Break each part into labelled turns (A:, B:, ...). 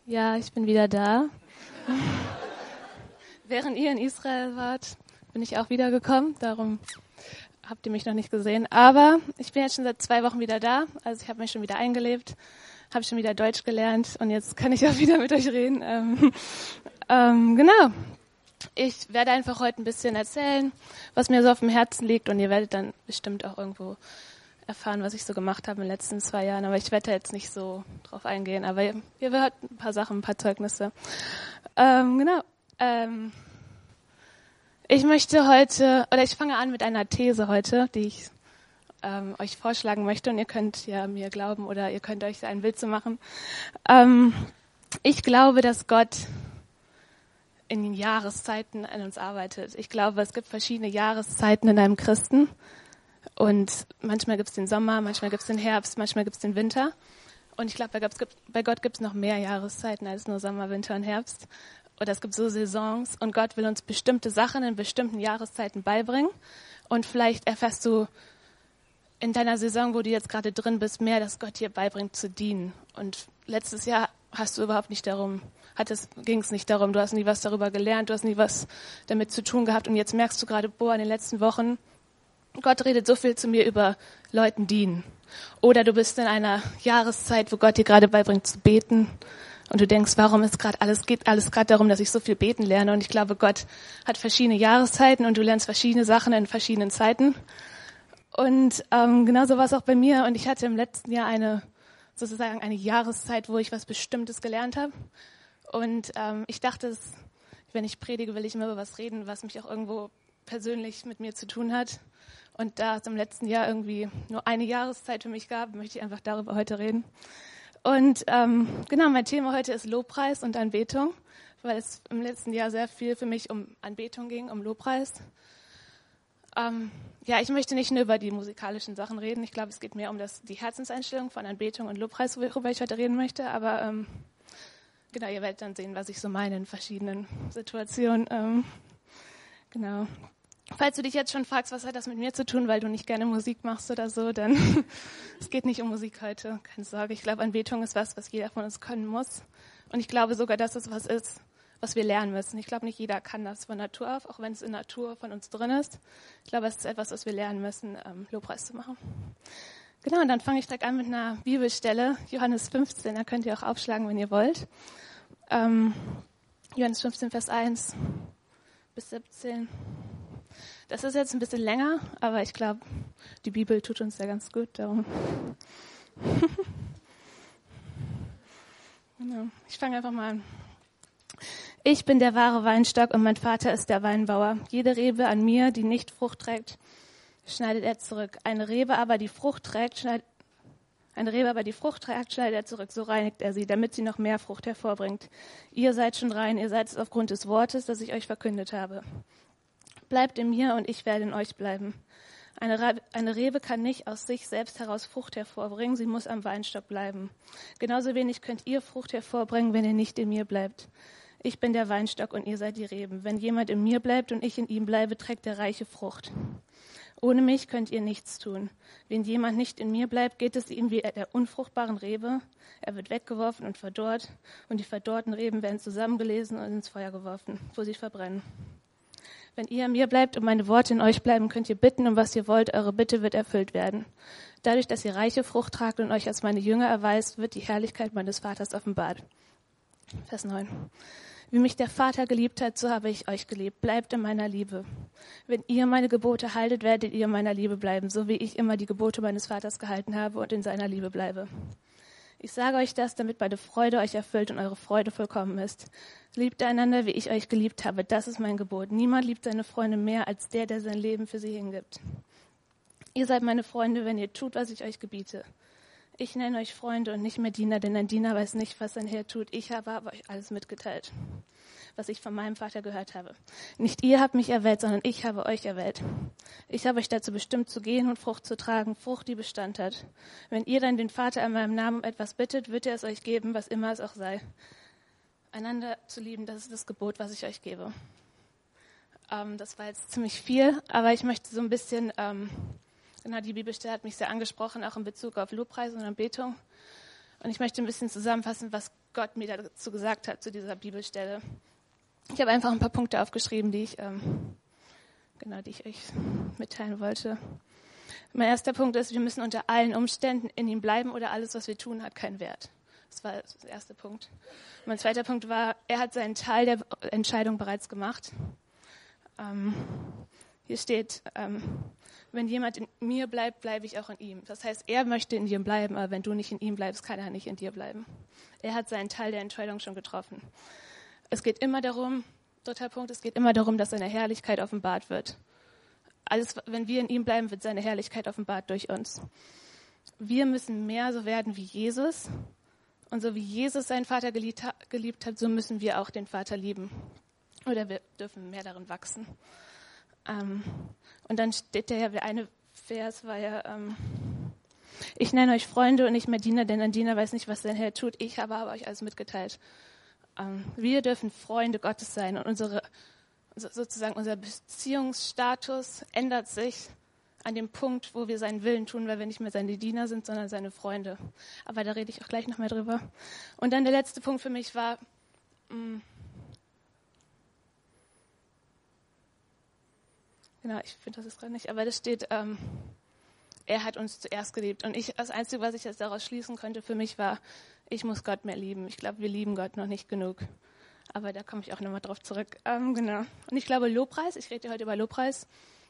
A: Ja, ich bin wieder da. Während ihr in Israel wart, bin ich auch wiedergekommen. Darum habt ihr mich noch nicht gesehen. Aber ich bin jetzt schon seit 2 Wochen wieder da. Also ich habe mich schon wieder eingelebt, habe schon wieder Deutsch gelernt und jetzt kann ich auch wieder mit euch reden. Genau. Ich werde einfach heute ein bisschen erzählen, was mir so auf dem Herzen liegt, und ihr werdet dann bestimmt auch irgendwo erfahren, was ich so gemacht habe in den letzten 2 Jahren. Aber ich werde da jetzt nicht so drauf eingehen. Aber ihr hört ein paar Sachen, ein paar Zeugnisse. Genau. Ich möchte heute, oder ich fange an mit einer These heute, die ich euch vorschlagen möchte. Und ihr könnt ja mir glauben oder ihr könnt euch ein Bild zu machen. Ich glaube, dass Gott in den Jahreszeiten an uns arbeitet. Ich glaube, es gibt verschiedene Jahreszeiten in einem Christen. Und manchmal gibt es den Sommer, manchmal gibt es den Herbst, manchmal gibt es den Winter. Und ich glaube, bei Gott gibt es noch mehr Jahreszeiten als nur Sommer, Winter und Herbst. Oder es gibt so Saisons. Und Gott will uns bestimmte Sachen in bestimmten Jahreszeiten beibringen. Und vielleicht erfährst du in deiner Saison, wo du jetzt gerade drin bist, mehr, dass Gott dir beibringt zu dienen. Und letztes Jahr ging es nicht darum, du hast nie was darüber gelernt, du hast nie was damit zu tun gehabt. Und jetzt merkst du gerade, in den letzten Wochen, Gott redet so viel zu mir über Leuten dienen. Oder du bist in einer Jahreszeit, wo Gott dir gerade beibringt zu beten. Und du denkst, geht alles gerade darum, dass ich so viel beten lerne. Und ich glaube, Gott hat verschiedene Jahreszeiten und du lernst verschiedene Sachen in verschiedenen Zeiten. Und genauso war es auch bei mir. Und ich hatte im letzten Jahr eine Jahreszeit, wo ich was Bestimmtes gelernt habe. Und ich dachte, wenn ich predige, will ich immer über was reden, was mich auch irgendwo persönlich mit mir zu tun hat. Und da es im letzten Jahr irgendwie nur eine Jahreszeit für mich gab, möchte ich einfach darüber heute reden. Und genau, mein Thema heute ist Lobpreis und Anbetung, weil es im letzten Jahr sehr viel für mich um Anbetung ging, um Lobpreis. Ich möchte nicht nur über die musikalischen Sachen reden. Ich glaube, es geht mehr um die Herzenseinstellung von Anbetung und Lobpreis, worüber ich heute reden möchte. Aber genau, ihr werdet dann sehen, was ich so meine in verschiedenen Situationen. Genau. Falls du dich jetzt schon fragst, was hat das mit mir zu tun, weil du nicht gerne Musik machst oder so, dann es geht nicht um Musik heute, keine Sorge. Ich glaube, Anbetung ist was jeder von uns können muss. Und ich glaube sogar, dass es was ist, was wir lernen müssen. Ich glaube, nicht jeder kann das von Natur auf, auch wenn es in Natur von uns drin ist. Ich glaube, es ist etwas, was wir lernen müssen, Lobpreis zu machen. Genau, und dann fange ich direkt an mit einer Bibelstelle, Johannes 15, da könnt ihr auch aufschlagen, wenn ihr wollt. Johannes 15, Vers 1 bis 17. Das ist jetzt ein bisschen länger, aber ich glaube, die Bibel tut uns ja ganz gut. Darum. Genau. Ich fange einfach mal an. Ich bin der wahre Weinstock und mein Vater ist der Weinbauer. Jede Rebe an mir, die nicht Frucht trägt, schneidet er zurück. Eine Rebe aber, die Frucht trägt, schneidet er zurück. So reinigt er sie, damit sie noch mehr Frucht hervorbringt. Ihr seid schon rein, ihr seid es aufgrund des Wortes, das ich euch verkündet habe. Bleibt in mir und ich werde in euch bleiben. Eine Rebe kann nicht aus sich selbst heraus Frucht hervorbringen, sie muss am Weinstock bleiben. Genauso wenig könnt ihr Frucht hervorbringen, wenn ihr nicht in mir bleibt. Ich bin der Weinstock und ihr seid die Reben. Wenn jemand in mir bleibt und ich in ihm bleibe, trägt er reiche Frucht. Ohne mich könnt ihr nichts tun. Wenn jemand nicht in mir bleibt, geht es ihm wie der unfruchtbaren Rebe. Er wird weggeworfen und verdorrt, und die verdorrten Reben werden zusammengelesen und ins Feuer geworfen, wo sie verbrennen. Wenn ihr an mir bleibt und meine Worte in euch bleiben, könnt ihr bitten, um was ihr wollt, eure Bitte wird erfüllt werden. Dadurch, dass ihr reiche Frucht tragt und euch als meine Jünger erweist, wird die Herrlichkeit meines Vaters offenbart. Vers 9. Wie mich der Vater geliebt hat, so habe ich euch geliebt. Bleibt in meiner Liebe. Wenn ihr meine Gebote haltet, werdet ihr in meiner Liebe bleiben, so wie ich immer die Gebote meines Vaters gehalten habe und in seiner Liebe bleibe. Ich sage euch das, damit meine Freude euch erfüllt und eure Freude vollkommen ist. Liebt einander, wie ich euch geliebt habe. Das ist mein Gebot. Niemand liebt seine Freunde mehr als der sein Leben für sie hingibt. Ihr seid meine Freunde, wenn ihr tut, was ich euch gebiete. Ich nenne euch Freunde und nicht mehr Diener, denn ein Diener weiß nicht, was sein Herr tut. Ich habe aber euch alles mitgeteilt, was ich von meinem Vater gehört habe. Nicht ihr habt mich erwählt, sondern ich habe euch erwählt. Ich habe euch dazu bestimmt, zu gehen und Frucht zu tragen, Frucht, die Bestand hat. Wenn ihr dann den Vater in meinem Namen um etwas bittet, wird er es euch geben, was immer es auch sei. Einander zu lieben, das ist das Gebot, was ich euch gebe. Das war jetzt ziemlich viel, aber ich möchte so ein bisschen, die Bibelstelle hat mich sehr angesprochen, auch in Bezug auf Lobpreis und Anbetung. Und ich möchte ein bisschen zusammenfassen, was Gott mir dazu gesagt hat, zu dieser Bibelstelle. Ich habe einfach ein paar Punkte aufgeschrieben, die ich euch mitteilen wollte. Mein erster Punkt ist, wir müssen unter allen Umständen in ihm bleiben oder alles, was wir tun, hat keinen Wert. Das war der erste Punkt. Mein zweiter Punkt war, er hat seinen Teil der Entscheidung bereits gemacht. Hier steht, wenn jemand in mir bleibt, bleibe ich auch in ihm. Das heißt, er möchte in dir bleiben, aber wenn du nicht in ihm bleibst, kann er nicht in dir bleiben. Er hat seinen Teil der Entscheidung schon getroffen. Es geht immer darum, dritter Punkt, es geht immer darum, dass seine Herrlichkeit offenbart wird. Wenn wir in ihm bleiben, wird seine Herrlichkeit offenbart durch uns. Wir müssen mehr so werden wie Jesus. Und so wie Jesus seinen Vater geliebt hat, so müssen wir auch den Vater lieben. Oder wir dürfen mehr darin wachsen. Und dann steht der eine Vers war ja, ich nenne euch Freunde und nicht mehr Diener, denn ein Diener weiß nicht, was sein Herr tut. Ich habe aber euch alles mitgeteilt. Wir dürfen Freunde Gottes sein und unser Beziehungsstatus ändert sich an dem Punkt, wo wir seinen Willen tun, weil wir nicht mehr seine Diener sind, sondern seine Freunde. Aber da rede ich auch gleich noch mehr drüber. Und dann der letzte Punkt für mich war, genau, ich finde das ist gerade nicht, aber das steht, er hat uns zuerst geliebt. Und das Einzige, was ich jetzt daraus schließen konnte für mich war, ich muss Gott mehr lieben. Ich glaube, wir lieben Gott noch nicht genug. Aber da komme ich auch nochmal drauf zurück. Genau. Und ich glaube, Lobpreis, ich rede heute über Lobpreis.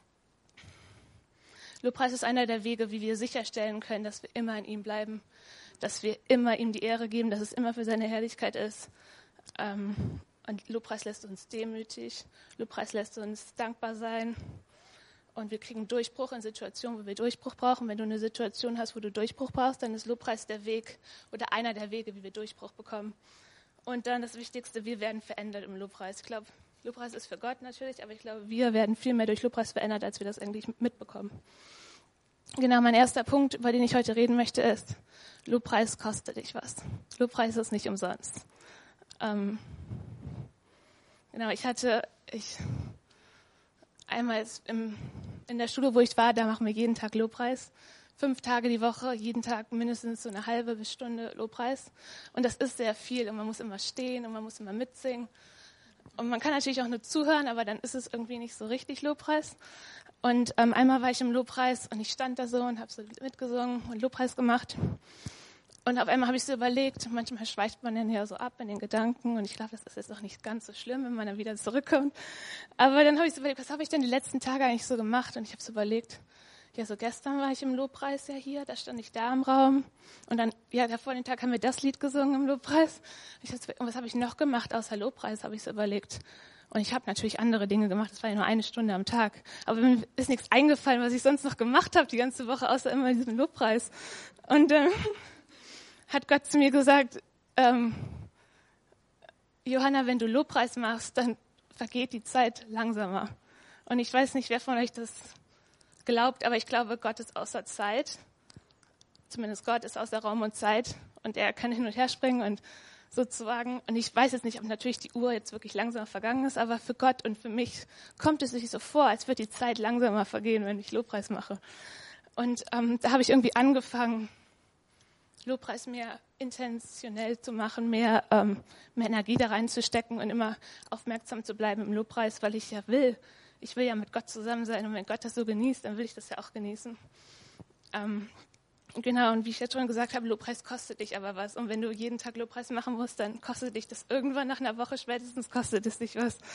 A: Lobpreis ist einer der Wege, wie wir sicherstellen können, dass wir immer in ihm bleiben, dass wir immer ihm die Ehre geben, dass es immer für seine Herrlichkeit ist. Und Lobpreis lässt uns demütig, Lobpreis lässt uns dankbar sein. Und wir kriegen Durchbruch in Situationen, wo wir Durchbruch brauchen. Wenn du eine Situation hast, wo du Durchbruch brauchst, dann ist Lobpreis der Weg oder einer der Wege, wie wir Durchbruch bekommen. Und dann das Wichtigste, wir werden verändert im Lobpreis. Ich glaube, Lobpreis ist für Gott natürlich, aber ich glaube, wir werden viel mehr durch Lobpreis verändert, als wir das eigentlich mitbekommen. Genau, mein erster Punkt, über den ich heute reden möchte, ist, Lobpreis kostet dich was. Lobpreis ist nicht umsonst. Genau, einmal in der Schule, wo ich war, da machen wir jeden Tag Lobpreis. 5 Tage die Woche, jeden Tag mindestens so eine halbe bis Stunde Lobpreis. Und das ist sehr viel und man muss immer stehen und man muss immer mitsingen. Und man kann natürlich auch nur zuhören, aber dann ist es irgendwie nicht so richtig Lobpreis. Und einmal war ich im Lobpreis und ich stand da so und habe so mitgesungen und Lobpreis gemacht. Und auf einmal habe ich so überlegt, manchmal schweift man dann ja so ab in den Gedanken und ich glaube, das ist jetzt auch nicht ganz so schlimm, wenn man dann wieder zurückkommt. Aber dann habe ich so überlegt, was habe ich denn die letzten Tage eigentlich so gemacht? Und ich habe so überlegt, ja, so gestern war ich im Lobpreis ja hier, da stand ich da im Raum. Und dann, ja, davor den Tag haben wir das Lied gesungen im Lobpreis. Und was habe ich noch gemacht außer Lobpreis, habe ich so überlegt. Und ich habe natürlich andere Dinge gemacht, das war ja nur 1 Stunde am Tag. Aber mir ist nichts eingefallen, was ich sonst noch gemacht habe die ganze Woche, außer immer diesen Lobpreis. Und hat Gott zu mir gesagt, Johanna, wenn du Lobpreis machst, dann vergeht die Zeit langsamer. Und ich weiß nicht, wer von euch das glaubt, aber ich glaube, Gott ist außer Zeit. Zumindest Gott ist außer Raum und Zeit und er kann hin und her springen und sozusagen. Und ich weiß jetzt nicht, ob natürlich die Uhr jetzt wirklich langsamer vergangen ist, aber für Gott und für mich kommt es sich so vor, als würde die Zeit langsamer vergehen, wenn ich Lobpreis mache. Und da habe ich irgendwie angefangen, Lobpreis mehr intentionell zu machen, mehr Energie da reinzustecken und immer aufmerksam zu bleiben im Lobpreis, weil ich will ja mit Gott zusammen sein und wenn Gott das so genießt, dann will ich das ja auch genießen. Genau, und wie ich jetzt schon gesagt habe, Lobpreis kostet dich aber was. Und wenn du jeden Tag Lobpreis machen musst, dann kostet dich das irgendwann nach einer Woche spätestens kostet es dich was.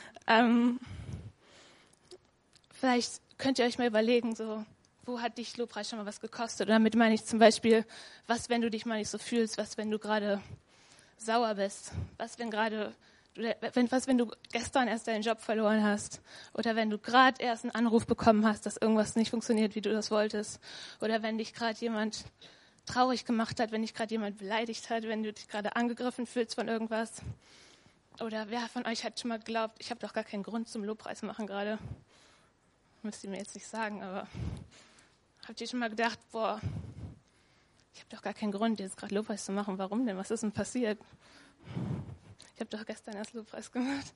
A: Vielleicht könnt ihr euch mal überlegen, so, wo hat dich Lobpreis schon mal was gekostet? Und damit meine ich zum Beispiel, was, wenn du dich mal nicht so fühlst, was, wenn du gerade sauer bist, was, wenn du gestern erst deinen Job verloren hast oder wenn du gerade erst einen Anruf bekommen hast, dass irgendwas nicht funktioniert, wie du das wolltest oder wenn dich gerade jemand traurig gemacht hat, wenn dich gerade jemand beleidigt hat, wenn du dich gerade angegriffen fühlst von irgendwas. Oder wer von euch hat schon mal geglaubt, ich habe doch gar keinen Grund zum Lobpreis machen gerade. Müsst ihr mir jetzt nicht sagen, aber habt ihr schon mal gedacht, boah, ich habe doch gar keinen Grund, jetzt gerade Lobpreis zu machen. Warum denn? Was ist denn passiert? Ich habe doch gestern erst Lobpreis gemacht.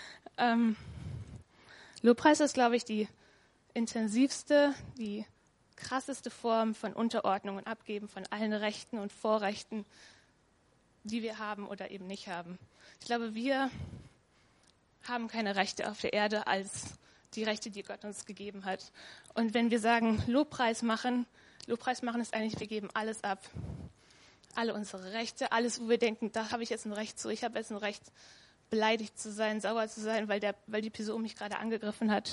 A: Lobpreis ist, glaube ich, die intensivste, die krasseste Form von Unterordnung und Abgeben von allen Rechten und Vorrechten, die wir haben oder eben nicht haben. Ich glaube, wir haben keine Rechte auf der Erde als die Rechte, die Gott uns gegeben hat. Und wenn wir sagen, Lobpreis machen ist eigentlich, wir geben alles ab. Alle unsere Rechte, alles, wo wir denken, da habe ich jetzt ein Recht zu. Ich habe jetzt ein Recht, beleidigt zu sein, sauer zu sein, weil die Person mich gerade angegriffen hat.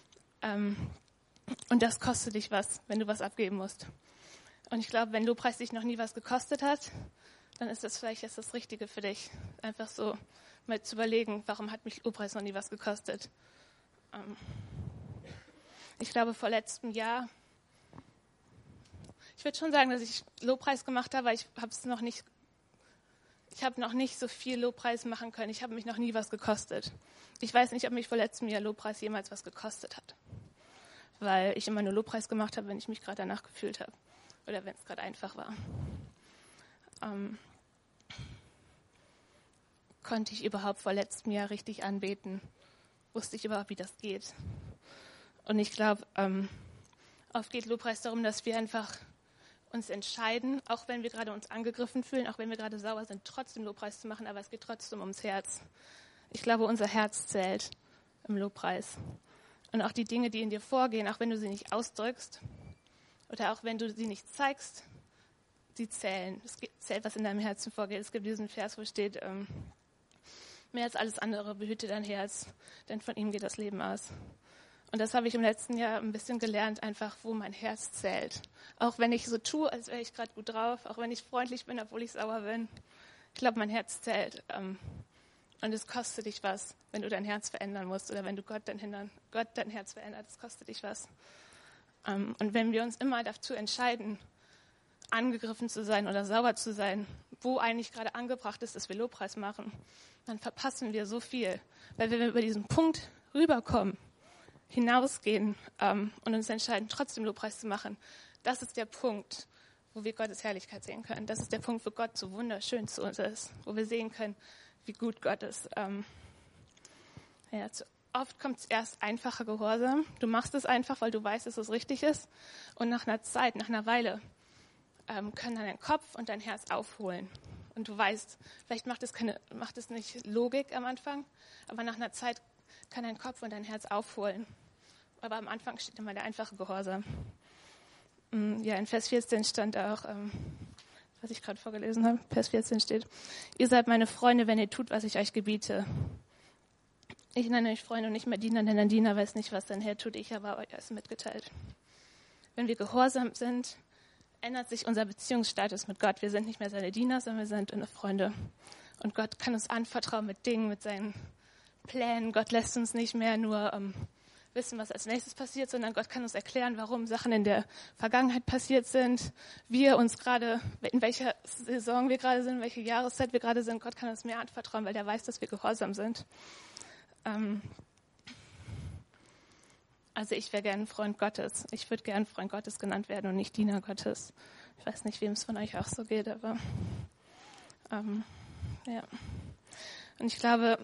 A: Und das kostet dich was, wenn du was abgeben musst. Und ich glaube, wenn Lobpreis dich noch nie was gekostet hat, dann ist das vielleicht jetzt das Richtige für dich. Einfach so mal zu überlegen, warum hat mich Lobpreis noch nie was gekostet. Ich glaube, vor letztem Jahr, ich würde schon sagen, dass ich Lobpreis gemacht habe, aber ich habe noch nicht so viel Lobpreis machen können. Ich habe mich noch nie was gekostet. Ich weiß nicht, ob mich vor letztem Jahr Lobpreis jemals was gekostet hat. Weil ich immer nur Lobpreis gemacht habe, wenn ich mich gerade danach gefühlt habe. Oder wenn es gerade einfach war. Konnte ich überhaupt vor letztem Jahr richtig anbeten? Wusste ich überhaupt, wie das geht? Und ich glaube, oft geht Lobpreis darum, dass wir einfach uns entscheiden, auch wenn wir gerade uns angegriffen fühlen, auch wenn wir gerade sauer sind, trotzdem Lobpreis zu machen, aber es geht trotzdem ums Herz. Ich glaube, unser Herz zählt im Lobpreis. Und auch die Dinge, die in dir vorgehen, auch wenn du sie nicht ausdrückst oder auch wenn du sie nicht zeigst, sie zählen. Es zählt, was in deinem Herzen vorgeht. Es gibt diesen Vers, wo steht, mehr als alles andere behüte dein Herz, denn von ihm geht das Leben aus. Und das habe ich im letzten Jahr ein bisschen gelernt, einfach wo mein Herz zählt. Auch wenn ich so tue, als wäre ich gerade gut drauf, auch wenn ich freundlich bin, obwohl ich sauer bin. Ich glaube, mein Herz zählt. Und es kostet dich was, wenn du dein Herz verändern musst oder wenn du Gott dein Herz verändert, es kostet dich was. Und wenn wir uns immer dazu entscheiden, angegriffen zu sein oder sauer zu sein, wo eigentlich gerade angebracht ist, dass wir Lobpreis machen, dann verpassen wir so viel. Weil wenn wir über diesen Punkt rüberkommen, hinausgehen und uns entscheiden, trotzdem Lobpreis zu machen, das ist der Punkt, wo wir Gottes Herrlichkeit sehen können. Das ist der Punkt, wo Gott so wunderschön zu uns ist, wo wir sehen können, wie gut Gott ist. Oft kommt es erst einfacher Gehorsam. Du machst es einfach, weil du weißt, dass es richtig ist. Und nach einer Zeit, nach einer Weile, können dann dein Kopf und dein Herz aufholen. Und du weißt, vielleicht macht es nicht Logik am Anfang, aber nach einer Zeit kann dein Kopf und dein Herz aufholen. Aber am Anfang steht immer der einfache Gehorsam. Ja, in Vers 14 stand auch, was ich gerade vorgelesen habe, Vers 14 steht, ihr seid meine Freunde, wenn ihr tut, was ich euch gebiete. Ich nenne euch Freunde und nicht mehr Diener, denn ein Diener weiß nicht, was sein Herr tut, ich habe euch alles mitgeteilt. Wenn wir gehorsam sind, ändert sich unser Beziehungsstatus mit Gott. Wir sind nicht mehr seine Diener, sondern wir sind Freunde. Und Gott kann uns anvertrauen mit Dingen, mit seinen Plänen. Gott lässt uns nicht mehr nur wissen, was als nächstes passiert, sondern Gott kann uns erklären, warum Sachen in der Vergangenheit passiert sind, wir uns gerade, in welcher Saison wir gerade sind, welche Jahreszeit wir gerade sind. Gott kann uns mehr anvertrauen, weil er weiß, dass wir gehorsam sind. Also ich wäre gern ein Freund Gottes. Ich würde gern Freund Gottes genannt werden und nicht Diener Gottes. Ich weiß nicht, wem es von euch auch so geht, aber ja. Und ich glaube,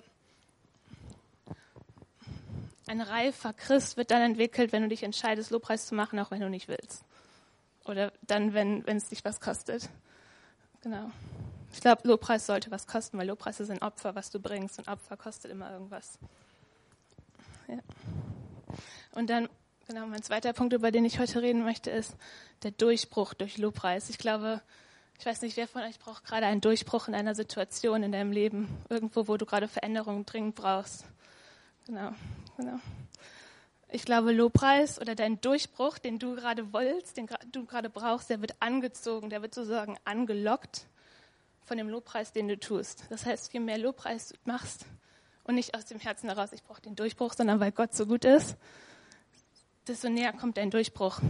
A: ein reifer Christ wird dann entwickelt, wenn du dich entscheidest, Lobpreis zu machen, auch wenn du nicht willst. Oder dann, wenn es dich was kostet. Genau. Ich glaube, Lobpreis sollte was kosten, weil Lobpreis ist ein Opfer, was du bringst. Und Opfer kostet immer irgendwas. Ja. Und dann, genau, mein zweiter Punkt, über den ich heute reden möchte, ist der Durchbruch durch Lobpreis. Ich glaube, ich weiß nicht, wer von euch braucht gerade einen Durchbruch in einer Situation in deinem Leben. Irgendwo, wo du gerade Veränderungen dringend brauchst. Genau. Ich glaube, Lobpreis oder dein Durchbruch, den du gerade willst, den du gerade brauchst, der wird angezogen, der wird sozusagen angelockt von dem Lobpreis, den du tust. Das heißt, je mehr Lobpreis du machst und nicht aus dem Herzen heraus, ich brauche den Durchbruch, sondern weil Gott so gut ist, desto näher kommt dein Durchbruch.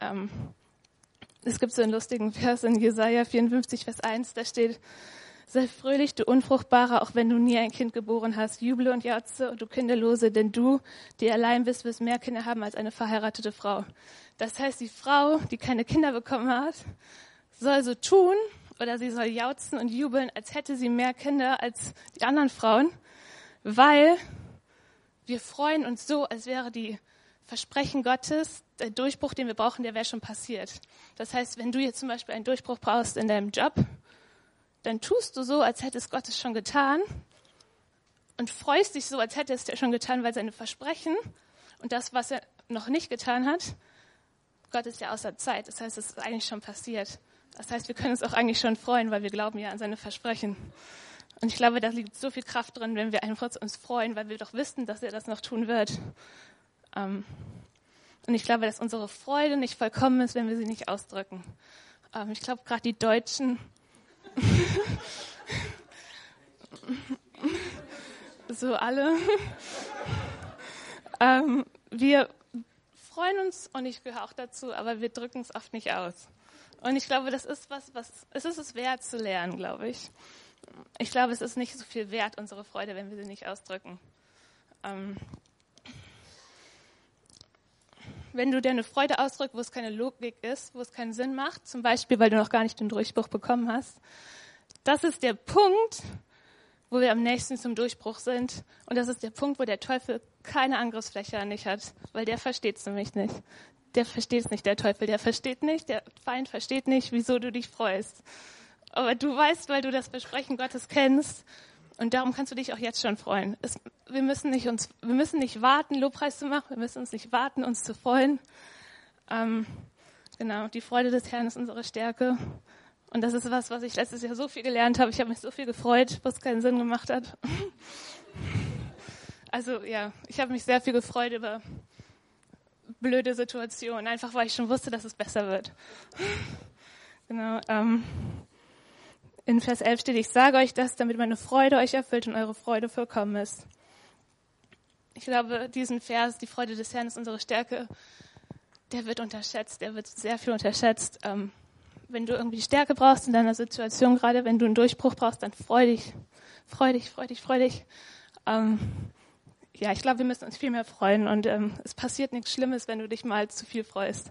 A: Es gibt so einen lustigen Vers in Jesaja 54, Vers 1, da steht, sei fröhlich, du Unfruchtbarer, auch wenn du nie ein Kind geboren hast. Juble und jauchze, und du Kinderlose, denn du, die allein bist, wirst mehr Kinder haben als eine verheiratete Frau. Das heißt, die Frau, die keine Kinder bekommen hat, soll so tun, oder sie soll jauchzen und jubeln, als hätte sie mehr Kinder als die anderen Frauen, weil wir freuen uns so, als wäre die Versprechen Gottes, der Durchbruch, den wir brauchen, der wäre schon passiert. Das heißt, wenn du jetzt zum Beispiel einen Durchbruch brauchst in deinem Job, dann tust du so, als hättest Gott es schon getan und freust dich so, als hätte es er schon getan, weil seine Versprechen und das, was er noch nicht getan hat, Gott ist ja außer Zeit. Das heißt, es ist eigentlich schon passiert. Das heißt, wir können uns auch eigentlich schon freuen, weil wir glauben ja an seine Versprechen. Und ich glaube, da liegt so viel Kraft drin, wenn wir einfach uns freuen, weil wir doch wissen, dass er das noch tun wird. Und ich glaube, dass unsere Freude nicht vollkommen ist, wenn wir sie nicht ausdrücken. Ich glaube, gerade die Deutschen, so alle, wir freuen uns und ich gehöre auch dazu, aber wir drücken es oft nicht aus. Und ich glaube, das ist es ist es wert zu lernen, glaube ich. Ich glaube, es ist nicht so viel wert, unsere Freude, wenn wir sie nicht ausdrücken. Wenn du dir eine Freude ausdrückst, wo es keine Logik ist, wo es keinen Sinn macht, zum Beispiel, weil du noch gar nicht den Durchbruch bekommen hast, das ist der Punkt, wo wir am nächsten zum Durchbruch sind. Und das ist der Punkt, wo der Teufel keine Angriffsfläche an dich hat, weil der versteht es nämlich nicht. Der versteht es nicht, der Teufel, der versteht nicht, der Feind versteht nicht, wieso du dich freust. Aber du weißt, weil du das Versprechen Gottes kennst und darum kannst du dich auch jetzt schon freuen. Wir müssen nicht warten, Lobpreis zu machen, wir müssen uns nicht warten, uns zu freuen. Genau, die Freude des Herrn ist unsere Stärke. Und das ist was ich letztes Jahr so viel gelernt habe. Ich habe mich so viel gefreut, was keinen Sinn gemacht hat. Also ja, ich habe mich sehr viel gefreut über blöde Situationen, einfach weil ich schon wusste, dass es besser wird. Genau. In Vers 11 steht, ich sage euch das, damit meine Freude euch erfüllt und eure Freude vollkommen ist. Ich glaube, diesen Vers, die Freude des Herrn ist unsere Stärke, der wird unterschätzt, der wird sehr viel unterschätzt. Wenn du irgendwie Stärke brauchst in deiner Situation, gerade wenn du einen Durchbruch brauchst, dann freu dich. Ja, ich glaube, wir müssen uns viel mehr freuen und es passiert nichts Schlimmes, wenn du dich mal zu viel freust.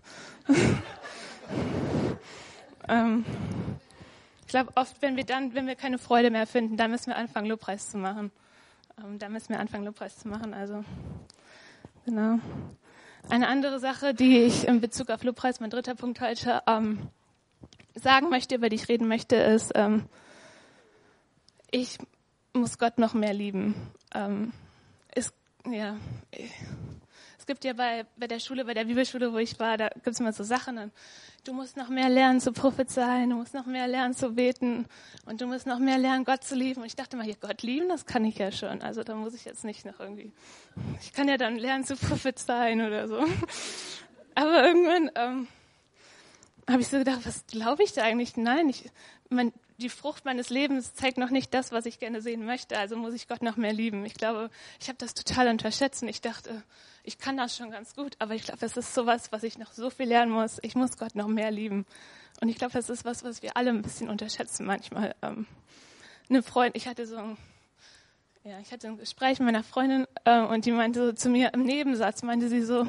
A: Ich glaube, oft, wenn wir keine Freude mehr finden, dann müssen wir anfangen, Lobpreis zu machen. Also, genau. Eine andere Sache, die ich in Bezug auf Lobpreis, mein dritter Punkt heute, sagen möchte, über die ich reden möchte, ist, ich muss Gott noch mehr lieben. Es gibt ja bei der Schule, bei der Bibelschule, wo ich war, da gibt es immer so Sachen, du musst noch mehr lernen zu prophezeien, du musst noch mehr lernen zu beten und du musst noch mehr lernen, Gott zu lieben. Und ich dachte mal, hier, Gott lieben, das kann ich ja schon. Also da muss ich jetzt nicht noch irgendwie, ich kann ja dann lernen zu prophezeien oder so. Aber irgendwann habe ich so gedacht, was glaube ich da eigentlich? Nein, die Frucht meines Lebens zeigt noch nicht das, was ich gerne sehen möchte. Also muss ich Gott noch mehr lieben. Ich glaube, ich habe das total unterschätzt. Und ich dachte, ich kann das schon ganz gut. Aber ich glaube, es ist sowas, was ich noch so viel lernen muss. Ich muss Gott noch mehr lieben. Und ich glaube, das ist was wir alle ein bisschen unterschätzen manchmal. Ich hatte ein Gespräch mit meiner Freundin und die meinte so zu mir im Nebensatz, meinte sie so,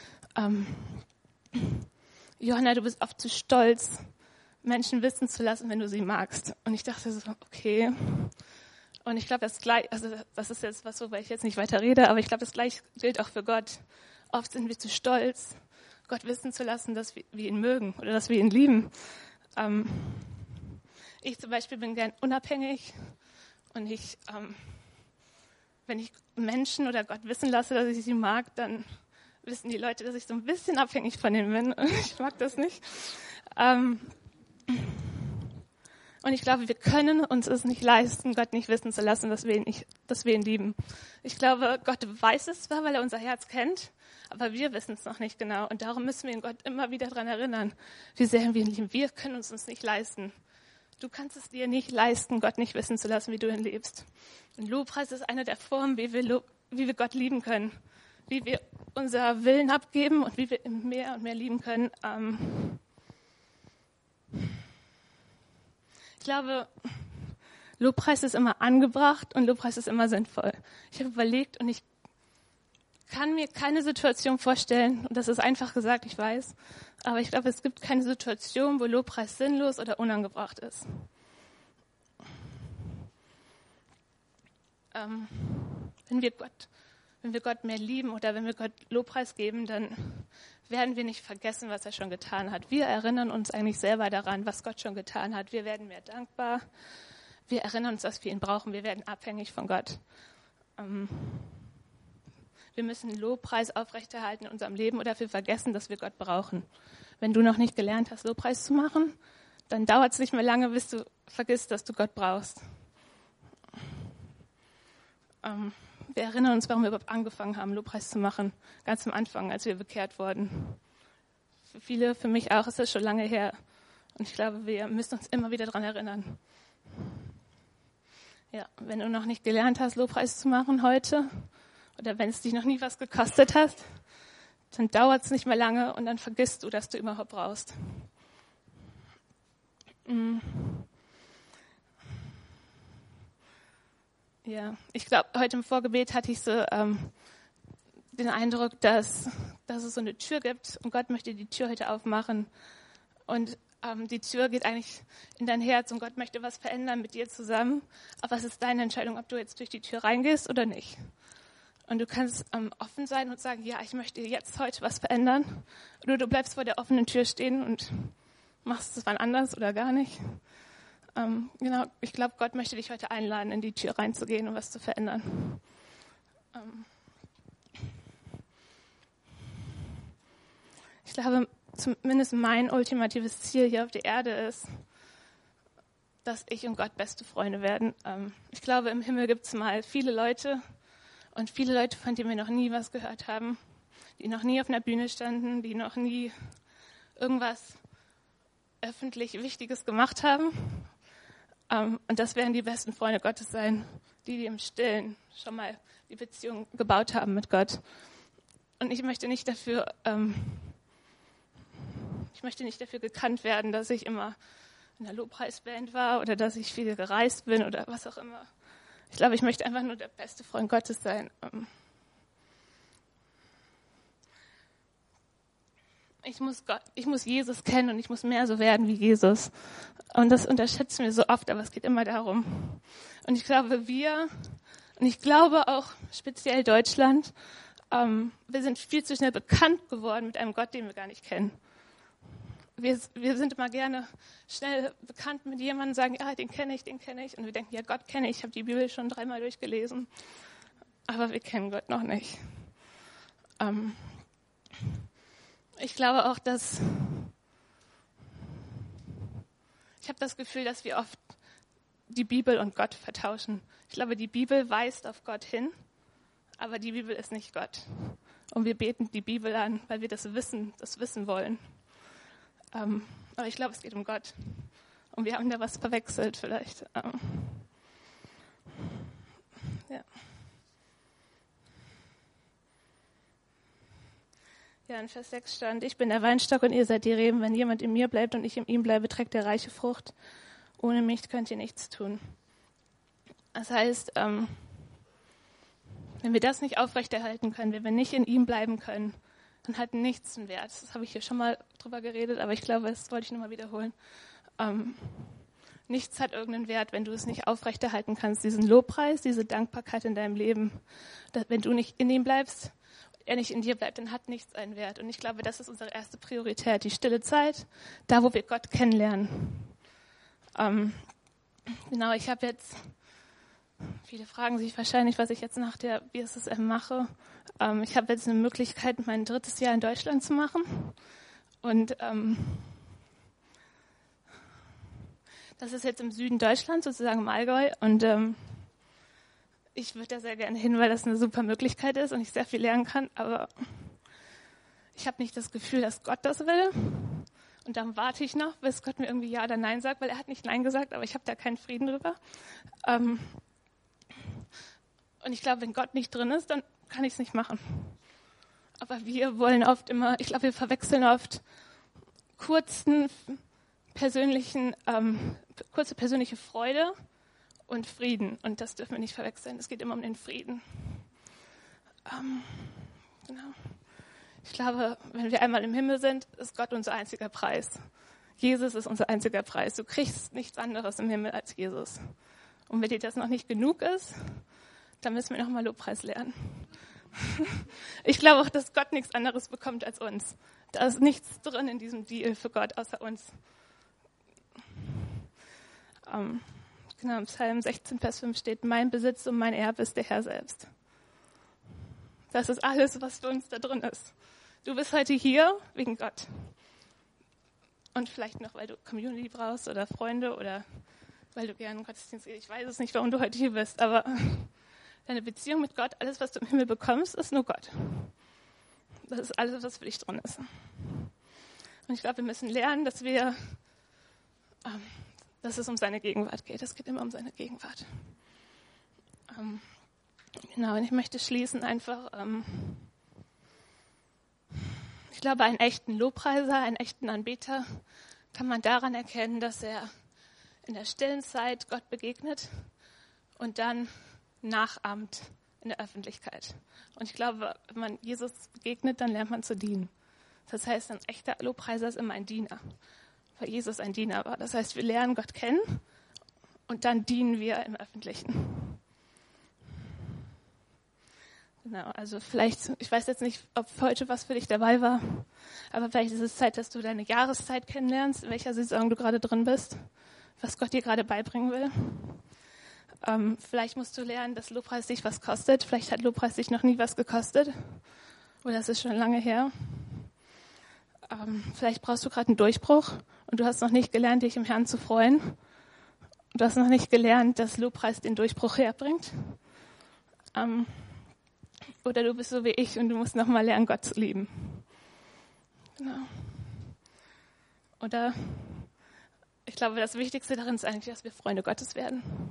A: Johanna, du bist oft zu stolz, Menschen wissen zu lassen, wenn du sie magst. Und ich dachte so, okay. Und ich glaube, das ist jetzt was, worüber ich jetzt nicht weiter rede, aber ich glaube, das gleiche gilt auch für Gott. Oft sind wir zu stolz, Gott wissen zu lassen, dass wir ihn mögen oder dass wir ihn lieben. Ich zum Beispiel bin gern unabhängig und wenn ich Menschen oder Gott wissen lasse, dass ich sie mag, dann wissen die Leute, dass ich so ein bisschen abhängig von ihnen bin und ich mag das nicht. Und ich glaube, wir können uns es nicht leisten, Gott nicht wissen zu lassen, dass wir ihn lieben. Ich glaube, Gott weiß es zwar, weil er unser Herz kennt, aber wir wissen es noch nicht genau. Und darum müssen wir ihn Gott immer wieder daran erinnern, wie sehr wir ihn lieben. Wir können uns nicht leisten. Du kannst es dir nicht leisten, Gott nicht wissen zu lassen, wie du ihn liebst. Und Lobpreis ist eine der Formen, wie wir Gott lieben können. Wie wir unser Willen abgeben und wie wir ihn mehr und mehr lieben können. Ich glaube, Lobpreis ist immer angebracht und Lobpreis ist immer sinnvoll. Ich habe überlegt und ich kann mir keine Situation vorstellen, und das ist einfach gesagt, ich weiß, aber ich glaube, es gibt keine Situation, wo Lobpreis sinnlos oder unangebracht ist. Wenn wir Gott mehr lieben oder wenn wir Gott Lobpreis geben, dann werden wir nicht vergessen, was er schon getan hat. Wir erinnern uns eigentlich selber daran, was Gott schon getan hat. Wir werden mehr dankbar. wir erinnern uns, dass wir ihn brauchen. Wir werden abhängig von Gott. Wir müssen den Lobpreis aufrechterhalten in unserem Leben oder wir vergessen, dass wir Gott brauchen. Wenn du noch nicht gelernt hast, Lobpreis zu machen, dann dauert es nicht mehr lange, bis du vergisst, dass du Gott brauchst. Wir erinnern uns, warum wir überhaupt angefangen haben, Lobpreis zu machen. Ganz am Anfang, als wir bekehrt wurden. Für viele, für mich auch, ist das schon lange her. Und ich glaube, wir müssen uns immer wieder daran erinnern. Ja, wenn du noch nicht gelernt hast, Lobpreis zu machen heute, oder wenn es dich noch nie was gekostet hat, dann dauert es nicht mehr lange und dann vergisst du, dass du überhaupt brauchst. Ja, ich glaube, heute im Vorgebet hatte ich so den Eindruck, dass es so eine Tür gibt und Gott möchte die Tür heute aufmachen. Und die Tür geht eigentlich in dein Herz und Gott möchte was verändern mit dir zusammen. Aber es ist deine Entscheidung, ob du jetzt durch die Tür reingehst oder nicht. Und du kannst offen sein und sagen, ja, ich möchte jetzt heute was verändern. Oder du bleibst vor der offenen Tür stehen und machst es wann anders oder gar nicht. Genau, ich glaube, Gott möchte dich heute einladen, in die Tür reinzugehen und was zu verändern. Ich glaube, zumindest mein ultimatives Ziel hier auf der Erde ist, dass ich und Gott beste Freunde werden. Ich glaube, im Himmel gibt es mal viele Leute, von denen wir noch nie was gehört haben, die noch nie auf einer Bühne standen, die noch nie irgendwas öffentlich Wichtiges gemacht haben. Und das werden die besten Freunde Gottes sein, die im Stillen schon mal die Beziehung gebaut haben mit Gott. Und ich möchte nicht dafür gekannt werden, dass ich immer in der Lobpreisband war oder dass ich viel gereist bin oder was auch immer. Ich glaube, ich möchte einfach nur der beste Freund Gottes sein. Ich muss Jesus kennen und ich muss mehr so werden wie Jesus. Und das unterschätzen wir so oft, aber es geht immer darum. Und ich glaube auch speziell Deutschland, wir sind viel zu schnell bekannt geworden mit einem Gott, den wir gar nicht kennen. Wir sind immer gerne schnell bekannt mit jemandem, sagen, ja, den kenne ich. Und wir denken, ja, Gott kenne ich habe die Bibel schon 3-mal durchgelesen. Aber wir kennen Gott noch nicht. Ich glaube auch, ich habe das Gefühl, dass wir oft die Bibel und Gott vertauschen. Ich glaube, die Bibel weist auf Gott hin, aber die Bibel ist nicht Gott. Und wir beten die Bibel an, weil wir das wissen wollen. Aber ich glaube, es geht um Gott. Und wir haben da was verwechselt vielleicht. Ja. Ja, in Vers 6 stand, ich bin der Weinstock und ihr seid die Reben. Wenn jemand in mir bleibt und ich in ihm bleibe, trägt er reiche Frucht. Ohne mich könnt ihr nichts tun. Das heißt, wenn wir das nicht aufrechterhalten können, wenn wir nicht in ihm bleiben können, dann hat nichts einen Wert. Das habe ich hier schon mal drüber geredet, aber ich glaube, das wollte ich nochmal wiederholen. Nichts hat irgendeinen Wert, wenn du es nicht aufrechterhalten kannst. Diesen Lobpreis, diese Dankbarkeit in deinem Leben. Wenn du nicht in ihm bleibst, er nicht in dir bleibt, dann hat nichts einen Wert. Und ich glaube, das ist unsere erste Priorität, die stille Zeit, da wo wir Gott kennenlernen. Genau, ich habe jetzt, viele fragen sich wahrscheinlich, was ich jetzt nach der BSSM mache. Ich habe jetzt eine Möglichkeit, mein 3. Jahr in Deutschland zu machen. Und das ist jetzt im Süden Deutschlands, sozusagen im Allgäu. Und ich würde da sehr gerne hin, weil das eine super Möglichkeit ist und ich sehr viel lernen kann. Aber ich habe nicht das Gefühl, dass Gott das will. Und dann warte ich noch, bis Gott mir irgendwie Ja oder Nein sagt, weil er hat nicht Nein gesagt, aber ich habe da keinen Frieden drüber. Und ich glaube, wenn Gott nicht drin ist, dann kann ich es nicht machen. Aber wir wollen oft immer, ich glaube, wir verwechseln oft kurze persönliche Freude und Frieden. Und das dürfen wir nicht verwechseln. Es geht immer um den Frieden. Genau. Ich glaube, wenn wir einmal im Himmel sind, ist Gott unser einziger Preis. Jesus ist unser einziger Preis. Du kriegst nichts anderes im Himmel als Jesus. Und wenn dir das noch nicht genug ist, dann müssen wir nochmal Lobpreis lernen. Ich glaube auch, dass Gott nichts anderes bekommt als uns. Da ist nichts drin in diesem Deal für Gott außer uns. Genau, im Psalm 16, Vers 5 steht, mein Besitz und mein Erbe ist der Herr selbst. Das ist alles, was für uns da drin ist. Du bist heute hier wegen Gott. Und vielleicht noch, weil du Community brauchst oder Freunde oder weil du gerne Gottesdienst gehst. Ich weiß es nicht, warum du heute hier bist, aber deine Beziehung mit Gott, alles, was du im Himmel bekommst, ist nur Gott. Das ist alles, was für dich drin ist. Und ich glaube, wir müssen lernen, dass es um seine Gegenwart geht. Es geht immer um seine Gegenwart. Genau, und ich möchte schließen einfach, ich glaube, einen echten Lobpreiser, einen echten Anbeter kann man daran erkennen, dass er in der stillen Zeit Gott begegnet und dann nachahmt in der Öffentlichkeit. Und ich glaube, wenn man Jesus begegnet, dann lernt man zu dienen. Das heißt, ein echter Lobpreiser ist immer ein Diener, weil Jesus ein Diener war. Das heißt, wir lernen Gott kennen und dann dienen wir im Öffentlichen. Genau, also vielleicht, ich weiß jetzt nicht, ob heute was für dich dabei war, aber vielleicht ist es Zeit, dass du deine Jahreszeit kennenlernst, in welcher Saison du gerade drin bist, was Gott dir gerade beibringen will. Vielleicht musst du lernen, dass Lobpreis dich was kostet. Vielleicht hat Lobpreis dich noch nie was gekostet. Oder es ist schon lange her. Vielleicht brauchst du gerade einen Durchbruch und du hast noch nicht gelernt, dich im Herrn zu freuen. Du hast noch nicht gelernt, dass Lobpreis den Durchbruch herbringt. Oder du bist so wie ich und du musst noch mal lernen, Gott zu lieben. Genau. Oder ich glaube, das Wichtigste darin ist eigentlich, dass wir Freunde Gottes werden.